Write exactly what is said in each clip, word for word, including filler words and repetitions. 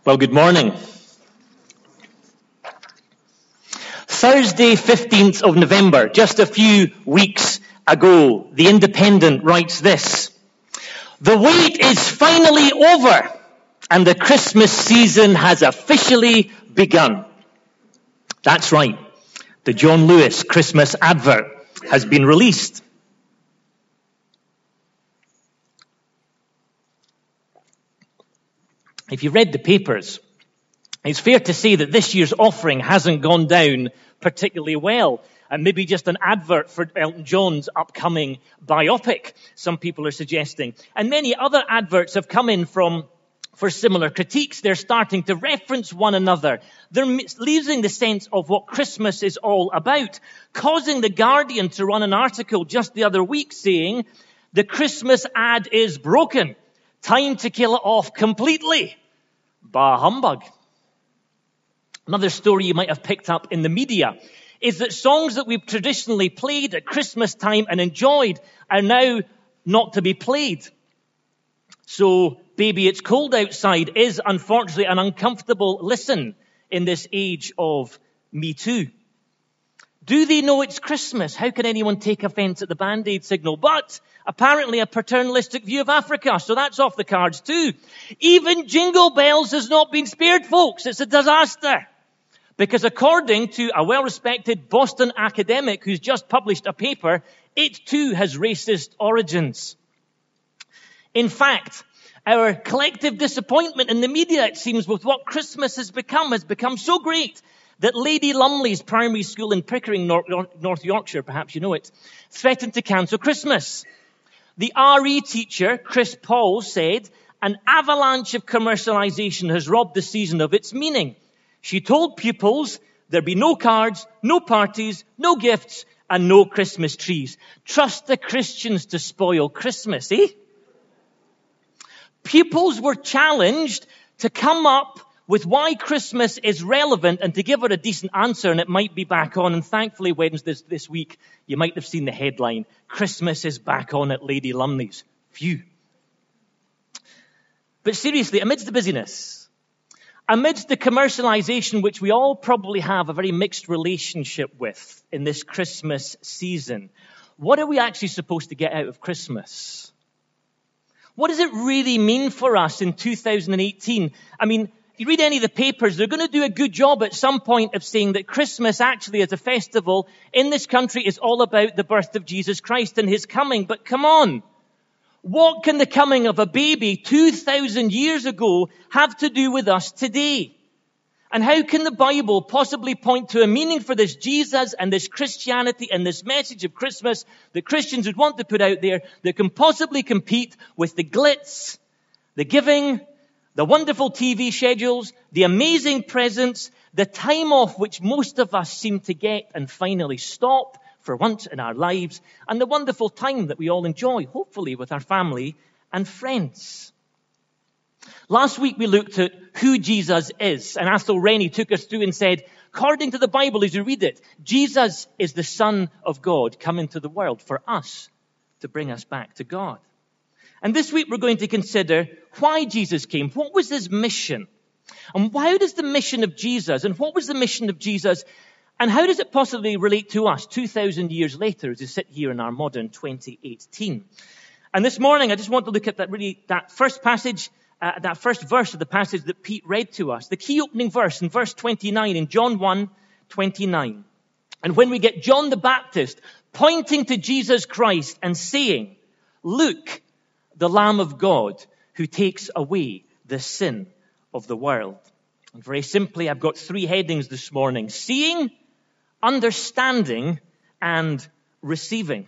Well, good morning. Thursday, fifteenth of November, just a few weeks ago, The Independent writes this: "The wait is finally over, and the Christmas season has officially begun." That's right. The John Lewis Christmas advert has been released. If you've read the papers, it's fair to say that this year's offering hasn't gone down particularly well. And maybe just an advert for Elton John's upcoming biopic, some people are suggesting. And many other adverts have come in from for similar critiques. They're starting to reference one another. They're losing the sense of what Christmas is all about, causing The Guardian to run an article just the other week saying, "The Christmas ad is broken. Time to kill it off completely." Bah humbug. Another story you might have picked up in the media is that songs that we've traditionally played at Christmas time and enjoyed are now not to be played. So, "Baby It's Cold Outside" is unfortunately an uncomfortable listen in this age of Me Too. Do they know it's Christmas? How can anyone take offense at the Band-Aid signal? But apparently a paternalistic view of Africa, so that's off the cards too. Even Jingle Bells has not been spared, folks. It's a disaster. Because according to a well-respected Boston academic who's just published a paper, it too has racist origins. In fact, our collective disappointment in the media, it seems, with what Christmas has become, has become so great that Lady Lumley's primary school in Pickering, North Yorkshire, perhaps you know it, threatened to cancel Christmas. The R E teacher, Chris Paul, said, "An avalanche of commercialization has robbed the season of its meaning. She told pupils there'd be no cards, no parties, no gifts, and no Christmas trees. Trust the Christians to spoil Christmas, eh?" Pupils were challenged to come up with why Christmas is relevant and to give her a decent answer, and it might be back on. And thankfully, Wednesday this, this week, you might have seen the headline, "Christmas is back on at Lady Lumley's." Phew. But seriously, amidst the busyness, amidst the commercialization which we all probably have a very mixed relationship with in this Christmas season, what are we actually supposed to get out of Christmas? What does it really mean for us in two thousand eighteen? I mean, you read any of the papers, they're going to do a good job at some point of saying that Christmas actually as a festival in this country is all about the birth of Jesus Christ and his coming. But come on, what can the coming of a baby two thousand years ago have to do with us today? And how can the Bible possibly point to a meaning for this Jesus and this Christianity and this message of Christmas that Christians would want to put out there that can possibly compete with the glitz, the giving, the wonderful T V schedules, the amazing presents, the time off which most of us seem to get and finally stop for once in our lives, and the wonderful time that we all enjoy, hopefully with our family and friends. Last week we looked at who Jesus is, and Athol Rennie took us through and said, according to the Bible as you read it, Jesus is the Son of God come into the world for us to bring us back to God. And this week we're going to consider why Jesus came. What was his mission? And how does the mission of Jesus, and what was the mission of Jesus, and how does it possibly relate to us two thousand years later as we sit here in our modern twenty eighteen? And this morning I just want to look at that really, that first passage, uh, that first verse of the passage that Pete read to us. The key opening verse in verse twenty-nine in John one twenty-nine. And when we get John the Baptist pointing to Jesus Christ and saying, "Look, the Lamb of God who takes away the sin of the world." And very simply, I've got three headings this morning: seeing, understanding, and receiving.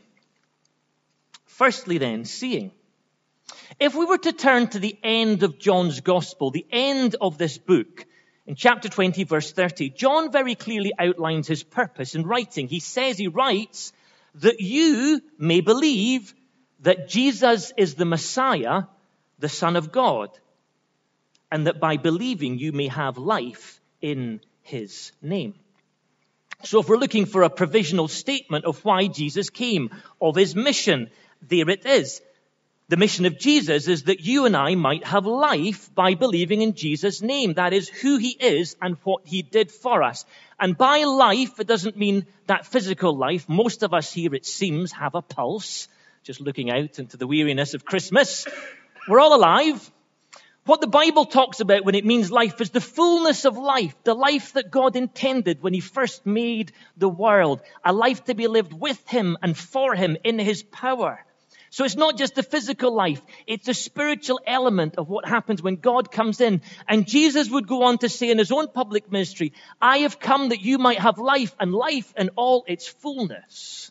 Firstly then, seeing. If we were to turn to the end of John's Gospel, the end of this book, in chapter twenty, verse thirty, John very clearly outlines his purpose in writing. He says, he writes, that you may believe that Jesus is the Messiah, the Son of God, and that by believing you may have life in his name. So if we're looking for a provisional statement of why Jesus came, of his mission, there it is. The mission of Jesus is that you and I might have life by believing in Jesus' name. That is who he is and what he did for us. And by life, it doesn't mean that physical life. Most of us here, it seems, have a pulse. Just looking out into the weariness of Christmas. We're all alive. What the Bible talks about when it means life is the fullness of life, the life that God intended when he first made the world, a life to be lived with him and for him in his power. So it's not just the physical life, it's the spiritual element of what happens when God comes in. And Jesus would go on to say in his own public ministry, I have come that you might have life, and life in all its fullness.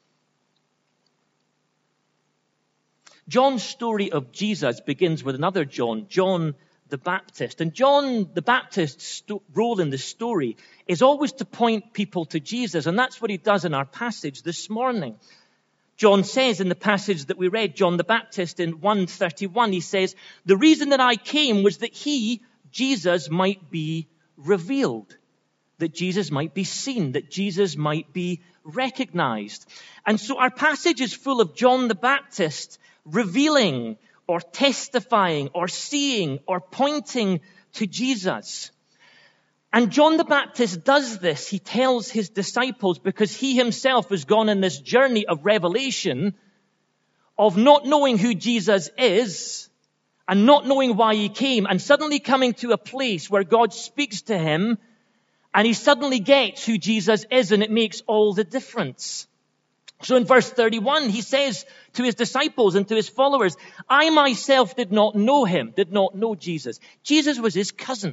John's story of Jesus begins with another John, John the Baptist. And John the Baptist's sto- role in the story is always to point people to Jesus. And that's what he does in our passage this morning. John says in the passage that we read, John the Baptist in one thirty-one, he says, the reason that I came was that he, Jesus, might be revealed, that Jesus might be seen, that Jesus might be recognized. And so our passage is full of John the Baptist revealing or testifying or seeing or pointing to Jesus. And John the Baptist does this. He tells his disciples because he himself has gone on this journey of revelation of not knowing who Jesus is and not knowing why he came and suddenly coming to a place where God speaks to him and he suddenly gets who Jesus is, and it makes all the difference. So in verse thirty-one, he says to his disciples and to his followers, I myself did not know him, did not know Jesus. Jesus was his cousin.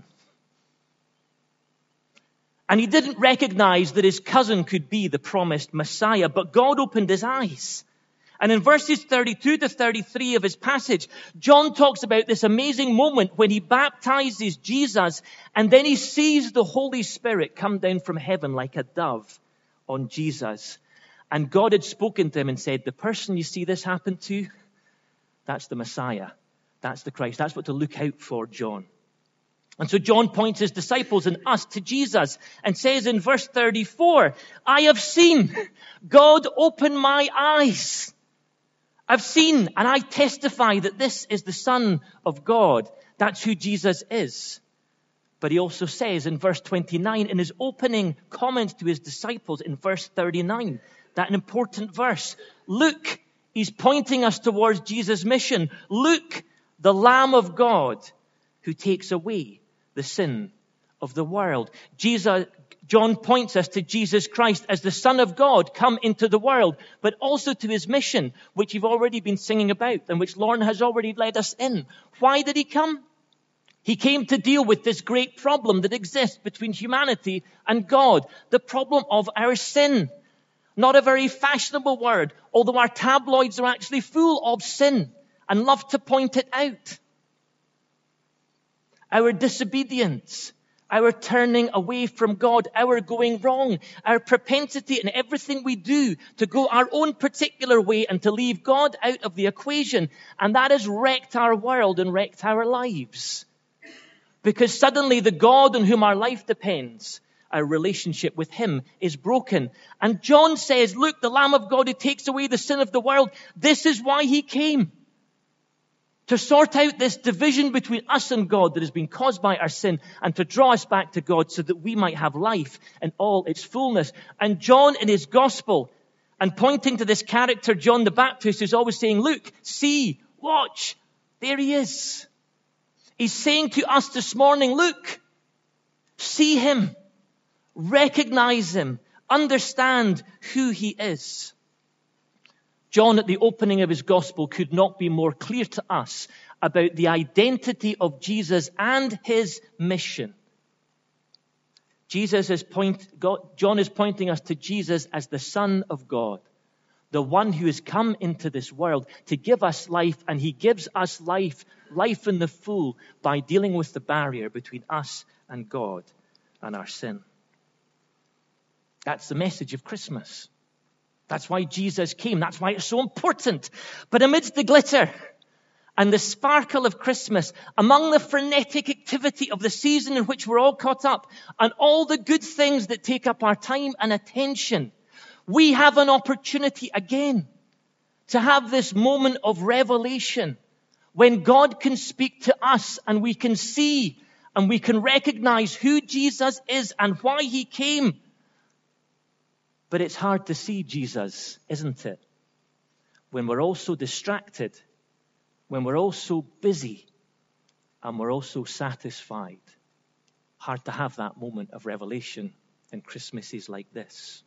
And he didn't recognize that his cousin could be the promised Messiah, but God opened his eyes. And in verses thirty-two to thirty-three of his passage, John talks about this amazing moment when he baptizes Jesus, and then he sees the Holy Spirit come down from heaven like a dove on Jesus. And God had spoken to him and said, the person you see this happen to, that's the Messiah. That's the Christ. That's what to look out for, John. And so John points his disciples and us to Jesus and says in verse thirty-four, I have seen God open my eyes. I've seen and I testify that this is the Son of God. That's who Jesus is. But he also says in verse twenty-nine, in his opening comments to his disciples in verse thirty-nine, that an important verse, look, he's pointing us towards Jesus' mission. Look, the Lamb of God who takes away the sin of the world. Jesus, John points us to Jesus Christ as the Son of God come into the world, but also to his mission, which you've already been singing about and which Lauren has already led us in. Why did he come? He came to deal with this great problem that exists between humanity and God, the problem of our sin. Not a very fashionable word, although our tabloids are actually full of sin and love to point it out. Our disobedience, our turning away from God, our going wrong, our propensity in everything we do to go our own particular way and to leave God out of the equation. And that has wrecked our world and wrecked our lives. Because suddenly the God on whom our life depends, our relationship with him is broken. And John says, look, the Lamb of God who takes away the sin of the world, this is why he came. To sort out this division between us and God that has been caused by our sin and to draw us back to God so that we might have life in all its fullness. And John in his gospel and pointing to this character, John the Baptist, is always saying, look, see, watch, there he is. He's saying to us this morning, look, see him, recognize him, understand who he is. John, at the opening of his gospel, could not be more clear to us about the identity of Jesus and his mission. Jesus is point, God, John is pointing us to Jesus as the Son of God, the one who has come into this world to give us life, and he gives us life, life in the full, by dealing with the barrier between us and God and our sin. That's the message of Christmas. That's why Jesus came. That's why it's so important. But amidst the glitter and the sparkle of Christmas, among the frenetic activity of the season in which we're all caught up, and all the good things that take up our time and attention, we have an opportunity again to have this moment of revelation when God can speak to us and we can see and we can recognize who Jesus is and why he came. But it's hard to see Jesus, isn't it? When we're all so distracted, when we're all so busy, and we're all so satisfied. Hard to have that moment of revelation in Christmases like this.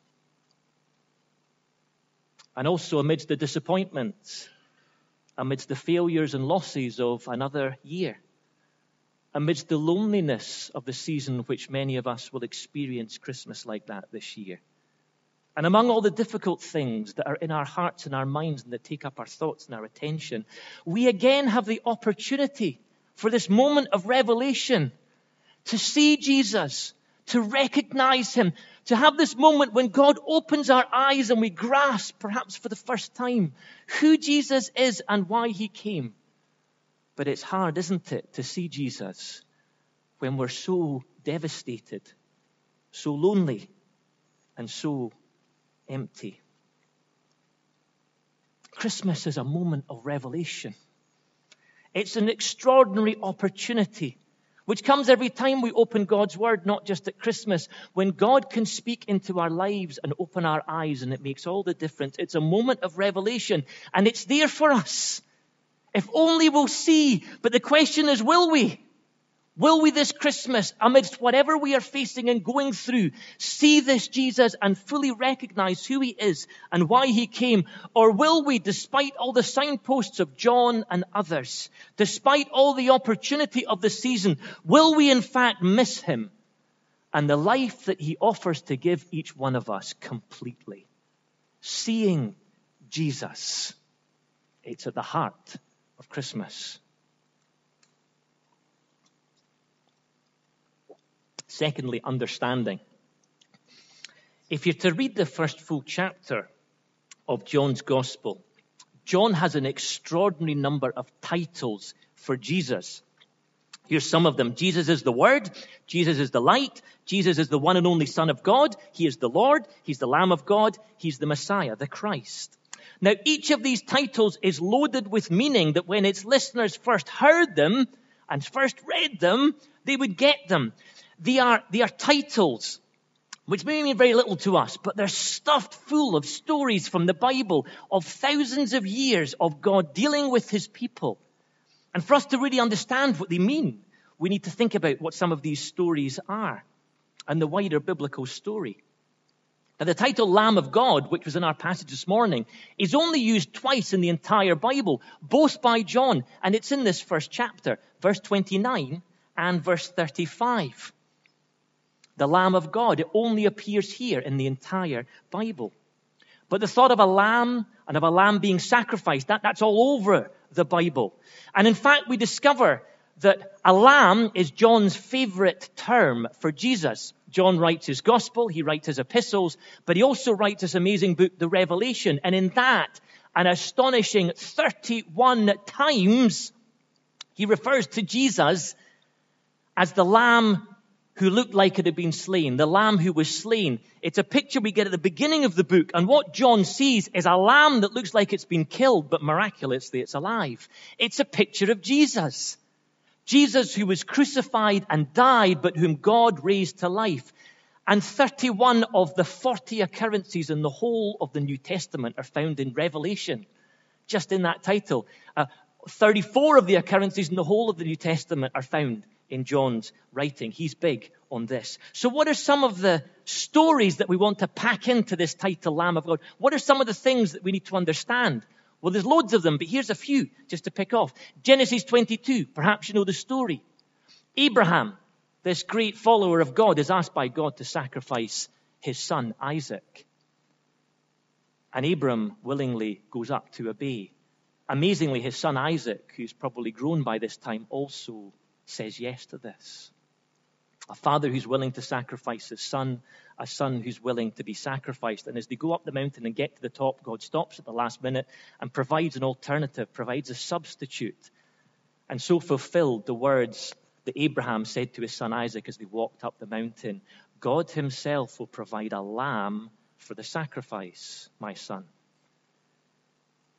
And also amidst the disappointments, amidst the failures and losses of another year, amidst the loneliness of the season which many of us will experience Christmas like that this year. And among all the difficult things that are in our hearts and our minds and that take up our thoughts and our attention, we again have the opportunity for this moment of revelation to see Jesus, to recognize him, to have this moment when God opens our eyes and we grasp, perhaps for the first time, who Jesus is and why he came. But it's hard, isn't it, to see Jesus when we're so devastated, so lonely, and so empty. Christmas is a moment of revelation. It's an extraordinary opportunity which comes every time we open God's word, not just at Christmas, when God can speak into our lives and open our eyes, and it makes all the difference. It's a moment of revelation, and it's there for us. If only we'll see. But the question is, will we? Will we this Christmas, amidst whatever we are facing and going through, see this Jesus and fully recognize who he is and why he came? Or will we, despite all the signposts of John and others, despite all the opportunity of the season, will we in fact miss him and the life that he offers to give each one of us completely? Seeing Jesus. It's at the heart of Christmas. Secondly, understanding. If you're to read the first full chapter of John's Gospel, John has an extraordinary number of titles for Jesus. Here's some of them. Jesus is the Word. Jesus is the Light. Jesus is the one and only Son of God. He is the Lord. He's the Lamb of God. He's the Messiah, the Christ. Now, each of these titles is loaded with meaning that when its listeners first heard them and first read them, they would get them. They are, they are titles which may mean very little to us, but they're stuffed full of stories from the Bible of thousands of years of God dealing with his people. And for us to really understand what they mean, we need to think about what some of these stories are and the wider biblical story. Now, the title Lamb of God, which was in our passage this morning, is only used twice in the entire Bible, both by John, and it's in this first chapter, verse twenty-nine and verse thirty-five. The Lamb of God, it only appears here in the entire Bible. But the thought of a lamb and of a lamb being sacrificed, that, that's all over the Bible. And in fact, we discover that a lamb is John's favorite term for Jesus. John writes his gospel, he writes his epistles, but he also writes this amazing book, the Revelation. And in that, an astonishing thirty-one times, he refers to Jesus as the lamb who looked like it had been slain, the lamb who was slain. It's a picture we get at the beginning of the book, and what John sees is a lamb that looks like it's been killed, but miraculously it's alive. It's a picture of Jesus. Jesus who was crucified and died, but whom God raised to life. And thirty-one of the forty occurrences in the whole of the New Testament are found in Revelation, just in that title. Uh, thirty-four of the occurrences in the whole of the New Testament are found in John's writing. He's big on this. So what are some of the stories that we want to pack into this title, Lamb of God? What are some of the things that we need to understand? Well, there's loads of them, but here's a few just to pick off. Genesis twenty-two, perhaps you know the story. Abraham, this great follower of God, is asked by God to sacrifice his son Isaac. And Abram willingly goes up to obey. Amazingly, his son Isaac, who's probably grown by this time, also says yes to this. A father who's willing to sacrifice his son, a son who's willing to be sacrificed. And as they go up the mountain and get to the top, God stops at the last minute and provides an alternative, provides a substitute. And so fulfilled the words that Abraham said to his son Isaac as they walked up the mountain. God himself will provide a lamb for the sacrifice, my son.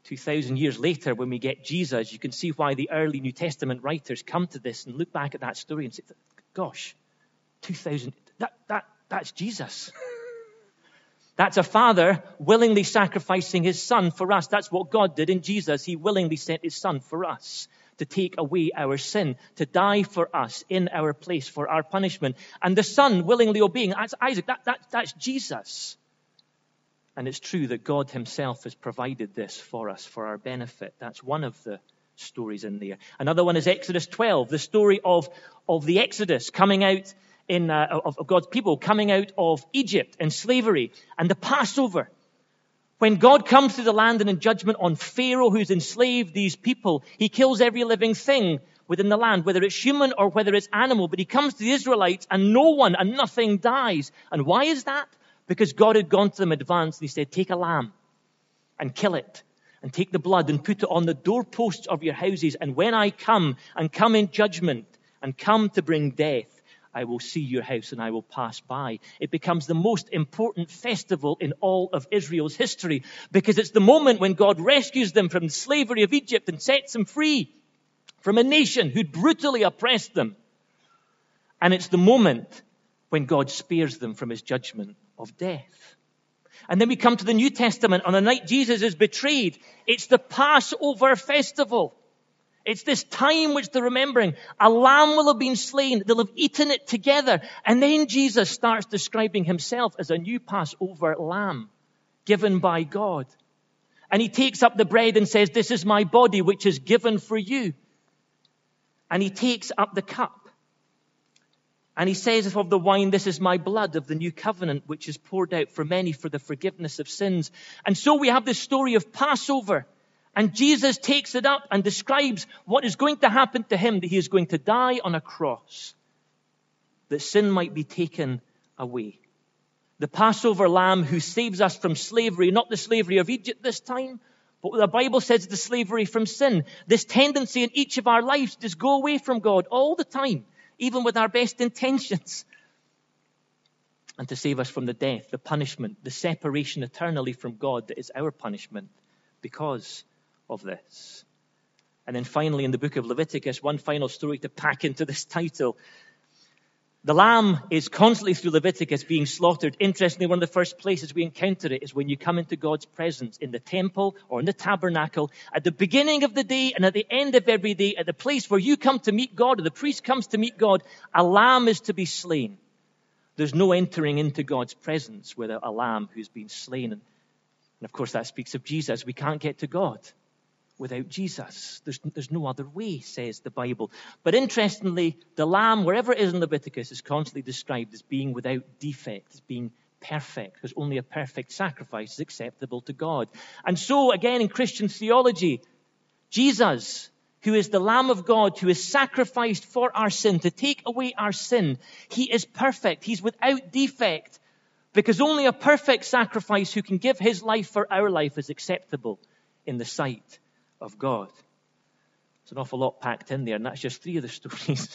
two thousand years later, when we get Jesus, you can see why the early New Testament writers come to this and look back at that story and say, gosh, two thousand, that, that, that's Jesus. That's a father willingly sacrificing his son for us. That's what God did in Jesus. He willingly sent his son for us to take away our sin, to die for us in our place for our punishment. And the son willingly obeying. That's Isaac. That, that, that's Jesus. And it's true that God himself has provided this for us for our benefit. That's one of the stories in there. Another one is Exodus twelve, the story of, of the Exodus coming out in uh, of, of God's people coming out of Egypt and slavery, and the Passover. When God comes to the land and in judgment on Pharaoh who's enslaved these people, he kills every living thing within the land, whether it's human or whether it's animal. But he comes to the Israelites and no one and nothing dies. And why is that? Because God had gone to them in advance and he said, take a lamb and kill it and take the blood and put it on the doorposts of your houses. And when I come and come in judgment and come to bring death, I will see your house and I will pass by. It becomes the most important festival in all of Israel's history because it's the moment when God rescues them from the slavery of Egypt and sets them free from a nation who'd brutally oppressed them. And it's the moment when God spares them from his judgment of death. And then we come to the New Testament on the night Jesus is betrayed. It's the Passover festival. It's this time which they're remembering. A lamb will have been slain. They'll have eaten it together. And then Jesus starts describing himself as a new Passover lamb given by God. And he takes up the bread and says, this is my body which is given for you. And he takes up the cup. And he says of the wine, this is my blood of the new covenant, which is poured out for many for the forgiveness of sins. And so we have this story of Passover. And Jesus takes it up and describes what is going to happen to him, that he is going to die on a cross, that sin might be taken away. The Passover lamb who saves us from slavery, not the slavery of Egypt this time, but the Bible says the slavery from sin. This tendency in each of our lives to just go away from God all the time, even with our best intentions. And to save us from the death, the punishment, the separation eternally from God that is our punishment because of this. And then finally in the book of Leviticus, one final story to pack into this title. The lamb is constantly through Leviticus being slaughtered. Interestingly, one of the first places we encounter it is when you come into God's presence in the temple or in the tabernacle. At the beginning of the day and at the end of every day, at the place where you come to meet God or the priest comes to meet God, a lamb is to be slain. There's no entering into God's presence without a lamb who's been slain. And of course that speaks of Jesus. We can't get to God without Jesus. There's, there's no other way, says the Bible. But interestingly, the lamb, wherever it is in Leviticus, is constantly described as being without defect, as being perfect, because only a perfect sacrifice is acceptable to God. And so, again, in Christian theology, Jesus, who is the Lamb of God, who is sacrificed for our sin, to take away our sin, he is perfect. He's without defect, because only a perfect sacrifice who can give his life for our life is acceptable in the sight of God. It's an awful lot packed in there, and that's just three of the stories.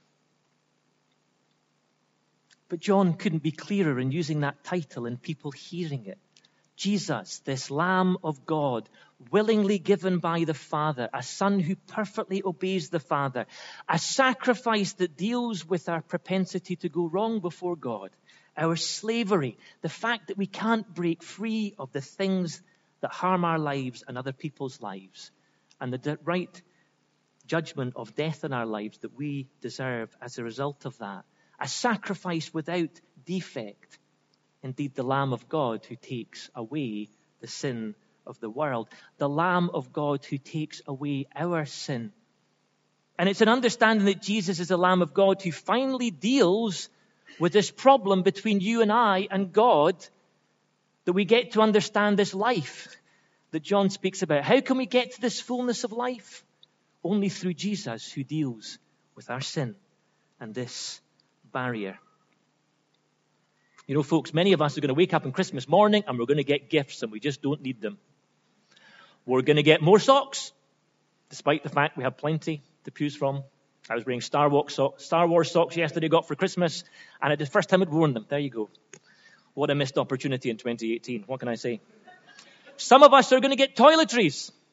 But John couldn't be clearer in using that title and people hearing it. Jesus, this Lamb of God, willingly given by the Father, a Son who perfectly obeys the Father, a sacrifice that deals with our propensity to go wrong before God, our slavery, the fact that we can't break free of the things that harm our lives and other people's lives, and the right judgment of death in our lives that we deserve as a result of that. A sacrifice without defect. Indeed, the Lamb of God who takes away the sin of the world. The Lamb of God who takes away our sin. And it's an understanding that Jesus is the Lamb of God who finally deals with this problem between you and I and God, that we get to understand this life that John speaks about. How can we get to this fullness of life? Only through Jesus, who deals with our sin and this barrier. You know, folks, many of us are going to wake up on Christmas morning and we're going to get gifts and we just don't need them. We're going to get more socks, despite the fact we have plenty to choose from. I was wearing Star Wars, so- Star Wars socks yesterday, got for Christmas, and it's the first time I'd worn them. There you go. What a missed opportunity in twenty eighteen. What can I say? Some of us are going to get toiletries.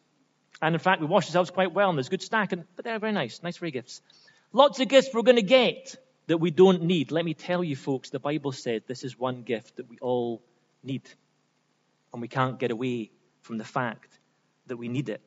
And in fact, we wash ourselves quite well, and there's good stack, and, but they're very nice, nice free gifts. Lots of gifts we're going to get that we don't need. Let me tell you, folks, the Bible said this is one gift that we all need. And we can't get away from the fact that we need it.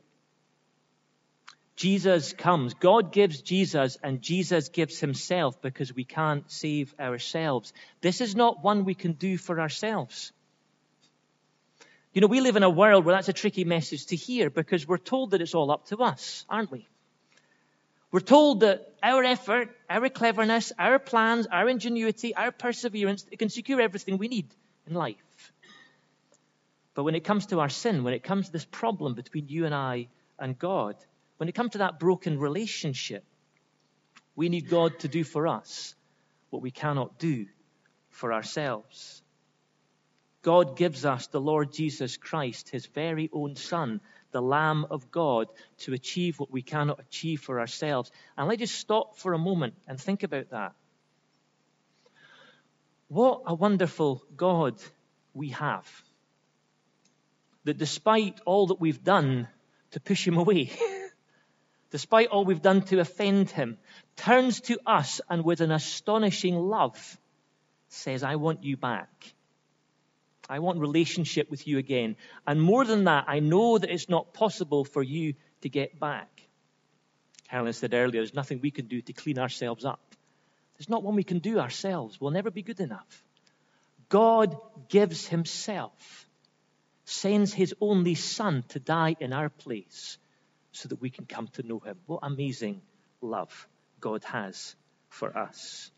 Jesus comes. God gives Jesus, and Jesus gives himself because we can't save ourselves. This is not one we can do for ourselves. You know, we live in a world where that's a tricky message to hear because we're told that it's all up to us, aren't we? We're told that our effort, our cleverness, our plans, our ingenuity, our perseverance, it can secure everything we need in life. But when it comes to our sin, when it comes to this problem between you and I and God, when it comes to that broken relationship, we need God to do for us what we cannot do for ourselves. God gives us the Lord Jesus Christ, his very own Son, the Lamb of God, to achieve what we cannot achieve for ourselves. And let's just stop for a moment and think about that. What a wonderful God we have. That despite all that we've done to push him away, despite all we've done to offend him, turns to us and with an astonishing love says, I want you back. I want relationship with you again. And more than that, I know that it's not possible for you to get back. Carolyn said earlier, there's nothing we can do to clean ourselves up. There's not one we can do ourselves. We'll never be good enough. God gives himself, sends his only Son to die in our place so that we can come to know him. What amazing love God has for us.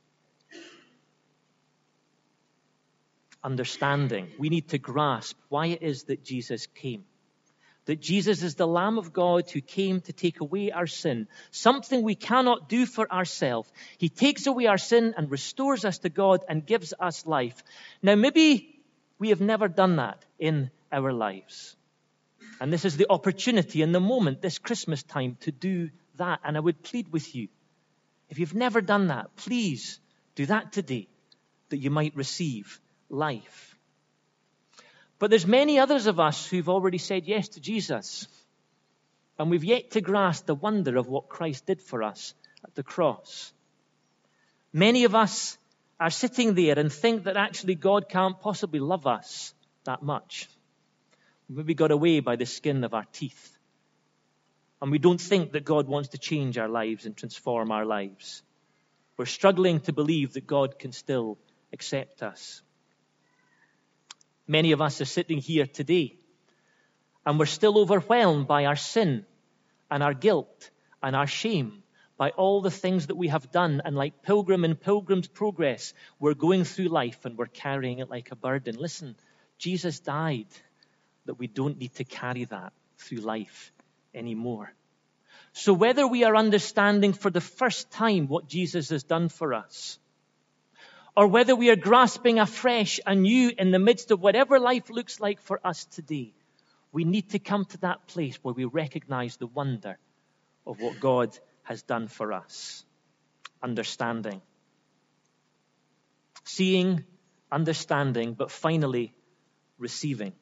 Understanding. We need to grasp why it is that Jesus came. That Jesus is the Lamb of God who came to take away our sin, something we cannot do for ourselves. He takes away our sin and restores us to God and gives us life. Now, maybe we have never done that in our lives. And this is the opportunity in the moment, this Christmas time, to do that. And I would plead with you, if you've never done that, please do that today, that you might receive life. But there's many others of us who've already said yes to Jesus. And we've yet to grasp the wonder of what Christ did for us at the cross. Many of us are sitting there and think that actually God can't possibly love us that much. We maybe got away by the skin of our teeth. And we don't think that God wants to change our lives and transform our lives. We're struggling to believe that God can still accept us. Many of us are sitting here today and we're still overwhelmed by our sin and our guilt and our shame, by all the things that we have done. And like Pilgrim in Pilgrim's Progress, we're going through life and we're carrying it like a burden. Listen, Jesus died that we don't need to carry that through life anymore. So whether we are understanding for the first time what Jesus has done for us, or whether we are grasping afresh, anew in the midst of whatever life looks like for us today, we need to come to that place where we recognize the wonder of what God has done for us. Understanding. Seeing, understanding, but finally receiving.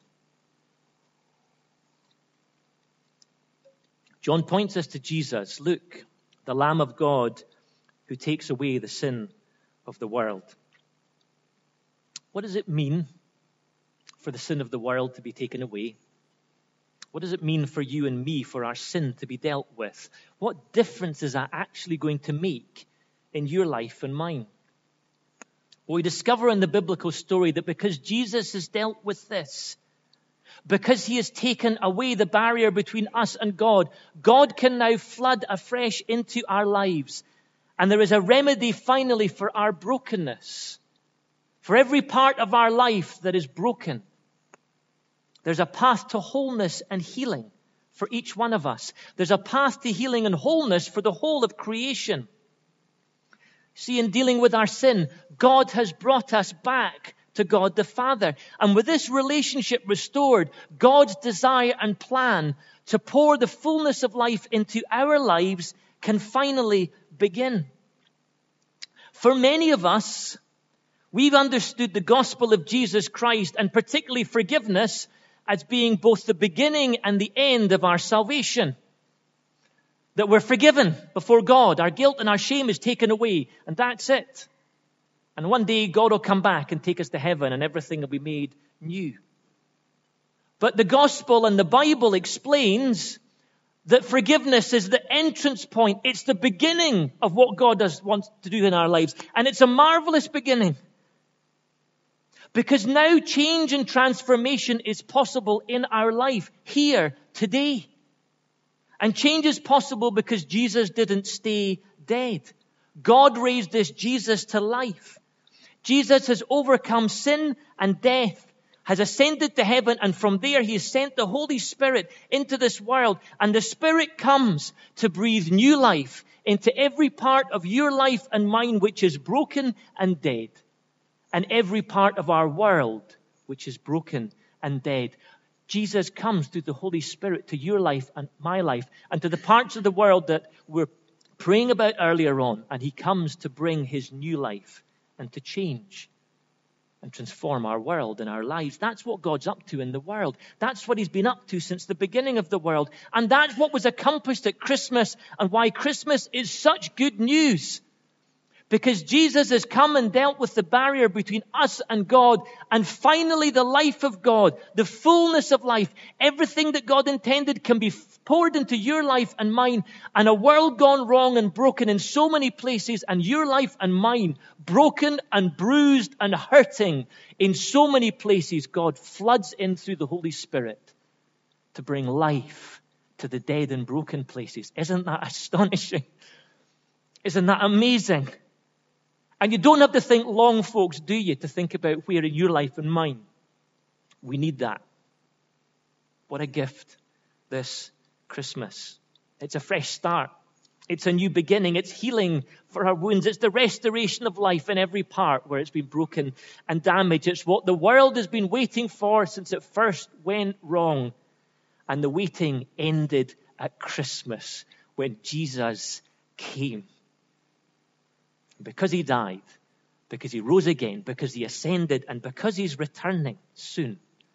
John points us to Jesus. Look, the Lamb of God who takes away the sin of the world. What does it mean for the sin of the world to be taken away? What does it mean for you and me, for our sin to be dealt with? What difference is that actually going to make in your life and mine? Well, we discover in the biblical story that because Jesus has dealt with this, because he has taken away the barrier between us and God, God can now flood afresh into our lives. And there is a remedy finally for our brokenness. For every part of our life that is broken, there's a path to wholeness and healing for each one of us. There's a path to healing and wholeness for the whole of creation. See, in dealing with our sin, God has brought us back to God the Father. And with this relationship restored, God's desire and plan to pour the fullness of life into our lives can finally begin. For many of us, we've understood the gospel of Jesus Christ, and particularly forgiveness, as being both the beginning and the end of our salvation. That we're forgiven before God. Our guilt and our shame is taken away, and that's it. And one day God will come back and take us to heaven, and everything will be made new. But the gospel and the Bible explains that forgiveness is the entrance point. It's the beginning of what God does wants to do in our lives. And it's a marvelous beginning. Because now change and transformation is possible in our life, here, today. And change is possible because Jesus didn't stay dead. God raised this Jesus to life. Jesus has overcome sin and death, has ascended to heaven, and from there he has sent the Holy Spirit into this world. And the Spirit comes to breathe new life into every part of your life and mine which is broken and dead. And every part of our world which is broken and dead. Jesus comes through the Holy Spirit to your life and my life and to the parts of the world that we're praying about earlier on. And he comes to bring his new life and to change and transform our world and our lives. That's what God's up to in the world. That's what he's been up to since the beginning of the world. And that's what was accomplished at Christmas, and why Christmas is such good news. Because Jesus has come and dealt with the barrier between us and God. And finally the life of God, the fullness of life, everything that God intended can be poured into your life and mine. And a world gone wrong and broken in so many places, and your life and mine broken and bruised and hurting in so many places, God floods in through the Holy Spirit to bring life to the dead and broken places. Isn't that astonishing? Isn't that amazing? And you don't have to think long, folks, do you, to think about where in your life and mine we need that. What a gift this Christmas. It's a fresh start. It's a new beginning. It's healing for our wounds. It's the restoration of life in every part where it's been broken and damaged. It's what the world has been waiting for since it first went wrong. And the waiting ended at Christmas when Jesus came. Because he died, because he rose again, because he ascended, and because he's returning soon,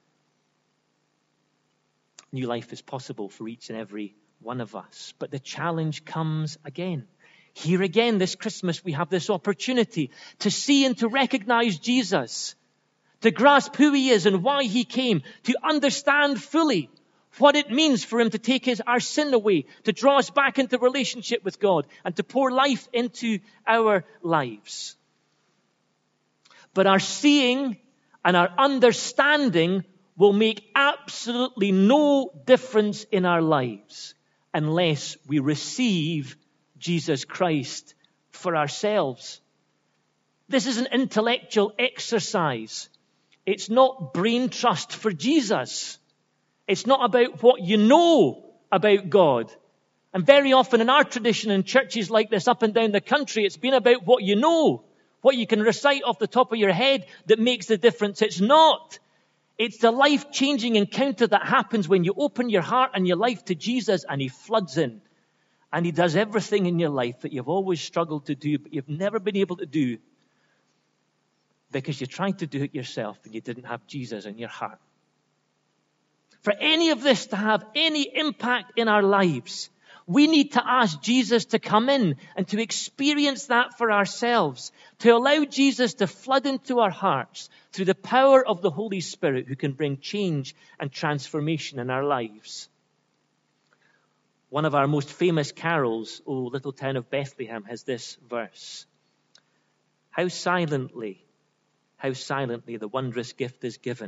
new life is possible for each and every one of us. But the challenge comes again. Here again, this Christmas, we have this opportunity to see and to recognize Jesus, to grasp who he is and why he came, to understand fully what it means for him to take his, our sin away, to draw us back into relationship with God, and to pour life into our lives. But our seeing and our understanding will make absolutely no difference in our lives unless we receive Jesus Christ for ourselves. This is an intellectual exercise. It's not brain trust for Jesus. It's not about what you know about God. And very often in our tradition in churches like this up and down the country, it's been about what you know, what you can recite off the top of your head that makes the difference. It's not. It's the life-changing encounter that happens when you open your heart and your life to Jesus, and he floods in. And he does everything in your life that you've always struggled to do, but you've never been able to do because you tried to do it yourself and you didn't have Jesus in your heart. For any of this to have any impact in our lives, we need to ask Jesus to come in and to experience that for ourselves, to allow Jesus to flood into our hearts through the power of the Holy Spirit, who can bring change and transformation in our lives. One of our most famous carols, O Little Town of Bethlehem, has this verse. How silently, how silently the wondrous gift is given.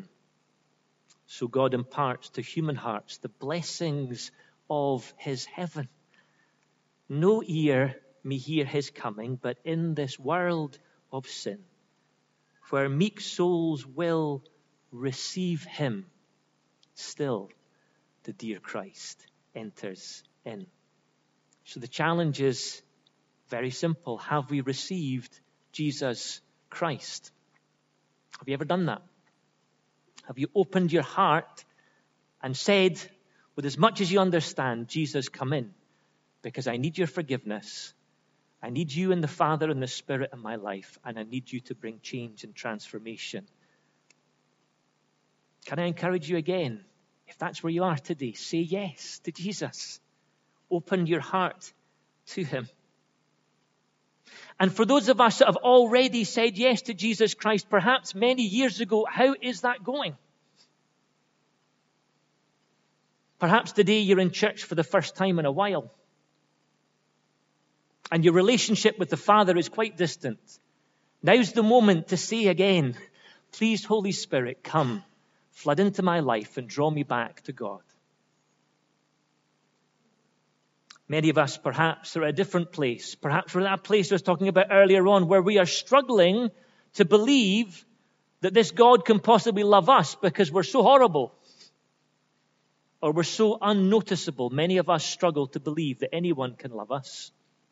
So God imparts to human hearts the blessings of his heaven. No ear may hear his coming, but in this world of sin, where meek souls will receive him, still the dear Christ enters in. So the challenge is very simple. Have we received Jesus Christ? Have you ever done that? Have you opened your heart and said, with as much as you understand, Jesus, come in, because I need your forgiveness. I need you and the Father and the Spirit in my life, and I need you to bring change and transformation. Can I encourage you again? If that's where you are today, say yes to Jesus. Open your heart to him. And for those of us that have already said yes to Jesus Christ, perhaps many years ago, how is that going? Perhaps today you're in church for the first time in a while. And your relationship with the Father is quite distant. Now's the moment to say again, please, Holy Spirit, come, flood into my life and draw me back to God. Many of us perhaps are at a different place. Perhaps we're at that place I was talking about earlier on where we are struggling to believe that this God can possibly love us because we're so horrible or we're so unnoticeable. Many of us struggle to believe that anyone can love us.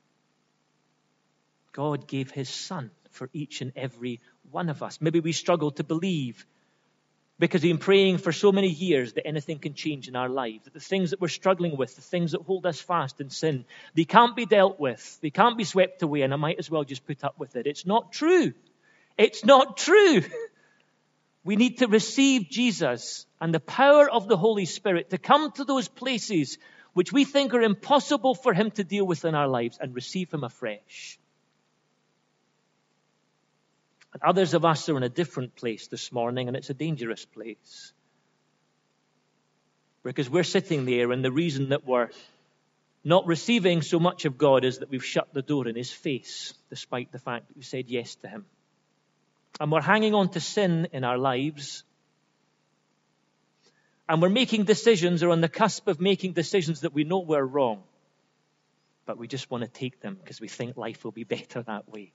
God gave his Son for each and every one of us. Maybe we struggle to believe because we've been praying for so many years that anything can change in our lives, that the things that we're struggling with, the things that hold us fast in sin, they can't be dealt with. They can't be swept away, and I might as well just put up with it. It's not true. It's not true. We need to receive Jesus and the power of the Holy Spirit to come to those places which we think are impossible for him to deal with in our lives and receive him afresh. And others of us are in a different place this morning, and it's a dangerous place. Because we're sitting there, and the reason that we're not receiving so much of God is that we've shut the door in his face, despite the fact that we said yes to him. And we're hanging on to sin in our lives. And we're making decisions, or on the cusp of making decisions that we know we're wrong. But we just want to take them because we think life will be better that way.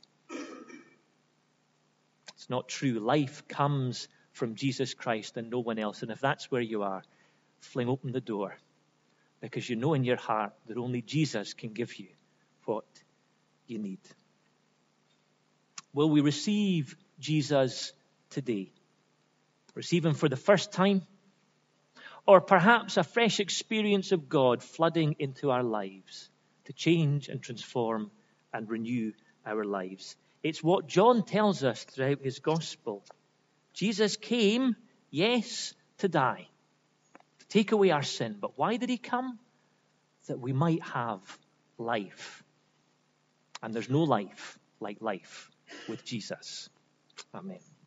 It's not true. Life comes from Jesus Christ and no one else. And if that's where you are, fling open the door. Because you know in your heart that only Jesus can give you what you need. Will we receive Jesus today? Receive him for the first time? Or perhaps a fresh experience of God flooding into our lives to change and transform and renew our lives. It's what John tells us throughout his gospel. Jesus came, yes, to die, to take away our sin. But why did he come? That we might have life. And there's no life like life with Jesus. Amen.